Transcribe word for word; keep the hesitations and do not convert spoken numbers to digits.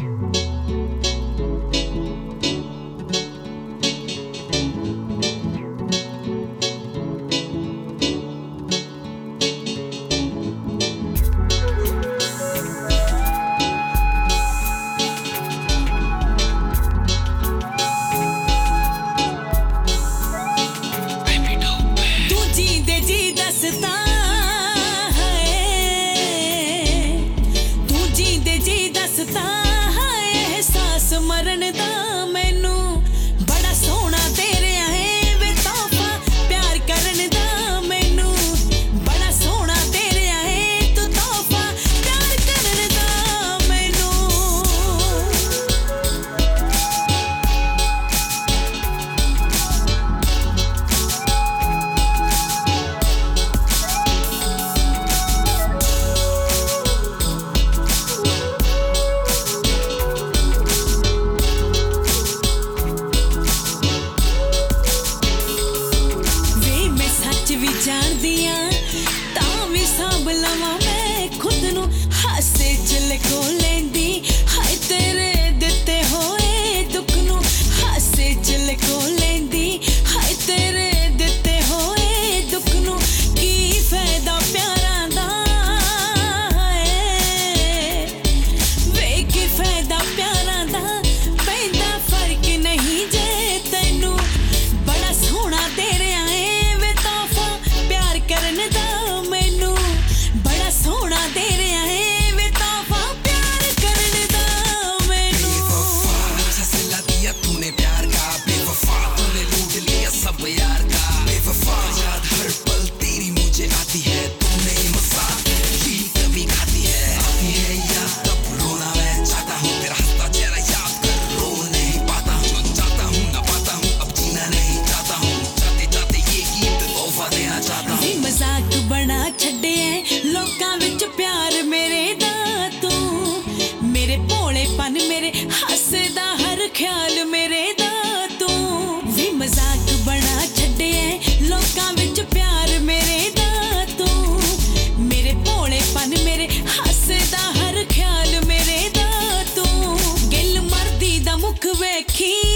ਮਰਨ ਦਾ ਮੈਨੂੰ ਬੜਾ ਸੋਹਣਾ ਤੇਰੇ ਆਏ ਵੇ ਤੋਹਫਾ ਪਿਆਰ ਕਰਨ ਦਾ ਮੈਨੂੰ ਬੜਾ ਸੋਹਣਾ ਤੇਰੇ ਆਏ ਤੂੰ ਤੋਹਫਾ ਪਿਆਰ ਕਰਨ ਦਾ ਮੈਨੂੰ ਜਾਣਦੀਆਂ ਤਾਂ ਵੀ ਸਾਂਭ ਲਵਾਂ ਮੈਂ ਖੁਦ ਨੂੰ ਹਾਸੇ ਚ ਲਕੋ ਲੈਂਦੀ ਹਾਏ ਤੇਰੇ ਦਿੱਤੇ ਹੋਏ ਦੁੱਖ ਨੂੰ ਹਾਸੇ ਚ ਲਕੋ ਲੈਂਦੀ ਹਾਏ ਤੇਰੇ ਦਿੱਤੇ ਹੋਏ ਦੁੱਖ ਨੂੰ ਕੀ ਫਾਇਦਾ ਪਿਆਰਾਂ ਦਾ ਹਾਏ ਵੇ ਕੀ ਫਾਇਦਾ ਪਿਆਰਾਂ ਦਾ ਪੈਂਦਾ ਫਰਕ ਨਹੀਂ ਜੇ ਤੈਨੂੰ ਬੜਾ ਸੋਹਣਾ ਤੇਰੇ ਆਏ ਕਰਨ ਦਾ ਮੈਨੂੰ ਬੜਾ ਸੋਹਣਾ ਤੇਰੇ ਆਏ ਵੇ ਤੋਹਫਾ ਪਿਆਰ ਕਰਨ ਦਾ ਮੈਨੂੰ बेवफा सिला दिया तूने प्यार का बेवफा तूने लूट लिया सब यार का बेवफा याद हर पल तेरी मुझे आती है तूने मसा यही कभी खाती है आती है याद तब रोना मैं चाहता हूँ तेरा हंसता चेहरा याद कर रो नहीं पाता हूँ चाहता हूँ ना पाता हूँ अब जीना नहीं चाहता हूँ चाहते चाहते ये गीत तोहफा देना चाहता हूँ मजाक बना छड्डे लोकां विच प्यार मेरे दा तू मेरे भोलेपन मेरे हासे दा हर ख्याल मेरे दा तू भी मजाक बना छड्डे लोकां विच प्यार मेरे दा तू मेरे भोलेपन मेरे हासे दा हर ख्याल मेरे दा तू गिल मर्दी दा मुख वेखी